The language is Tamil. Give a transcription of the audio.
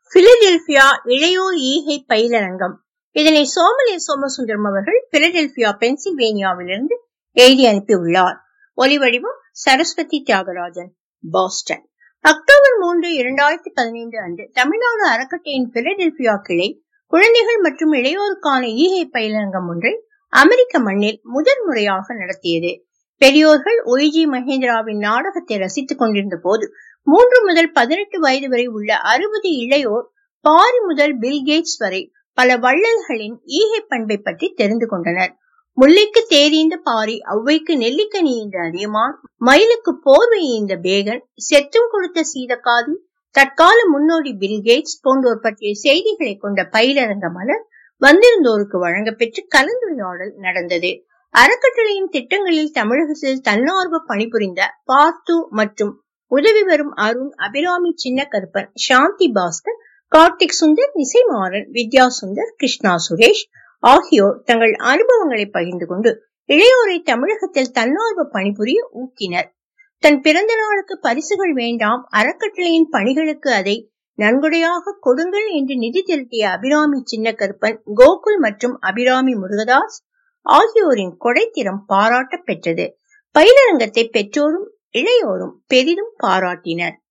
பிலடெல்பியா இளையோர் ஈகை பயிலரங்கம். இதனை சோமலே சோமசுந்தரம் அவர்கள் பிலடெல்பியா பென்சில்வேனியாவிலிருந்து எழுதி அனுப்பியுள்ளார். ஒலிவடிவம் சரஸ்வதி தியாகராஜன், பாஸ்டன். அக்டோபர் 3, 2015 அன்று தமிழ்நாடு அறக்கட்டளையின் பிலடெல்பியா கிளை குழந்தைகள் மற்றும் இளையோருக்கான ஈகை பயிலரங்கம் ஒன்றை அமெரிக்க மண்ணில் முதன் முறையாக நடத்தியது. பெரியோர்கள் ஒய்ஜி மகேந்திராவின் நாடகத்தை ரசித்துக் கொண்டிருந்த போது 3 முதல் 18 வயது வரை உள்ள 60 இளையோர் பாரி முதல் பில்கேட்ஸ் வரை பல வள்ளல்களின் ஈகை பண்பை பற்றி தெரிந்து கொண்டனர். முல்லைக்கு தேரீந்த பாரி, ஔவைக்கு நெல்லிக்கனி ஈந்த அதியமான், மயிலுக்கு போர்வை ஈந்த பேகன், செத்தும் கொடுத்த சீதக்காதி, தற்கால முன்னோடி பில்கேட்ஸ் போன்றோர் பற்றிய செய்திகளை கொண்ட பயிலரங்க மலர் வந்திருந்தோருக்கு வழங்கப்பெற்று கலந்துரையாடல் நடந்தது. அறக்கட்டளையின் திட்டங்களில் தமிழகத்தில் தன்னார்வ பணிபுரிந்த பார்த்து மற்றும் உதவி வரும் அருண், அபிராமி சின்ன கருப்பன், சாந்தி பாஸ்கர், கார்த்திக் சுந்தர், இசைமாறன், வித்யா சுந்தர், கிருஷ்ணா சுரேஷ் ஆகியோர் தங்கள் அனுபவங்களை பகிர்ந்து கொண்டு இளையோரை தமிழகத்தில் தன்னார்வ பணிபுரிய ஊக்கினர். தன் பிறந்த நாளுக்கு பரிசுகள் வேண்டாம், அறக்கட்டளையின் பணிகளுக்கு அதை நன்கொடையாக கொடுங்கள் என்று நிதி திரட்டிய அபிராமி சின்ன கருப்பன், கோகுல் மற்றும் அபிராமி முருகதாஸ் ஆகியோரின் கொடைத்திறம் பாராட்ட பெற்றது. பயிலரங்கத்தை பெற்றோரும் இளையோரும் பெரிதும் பாராட்டினர்.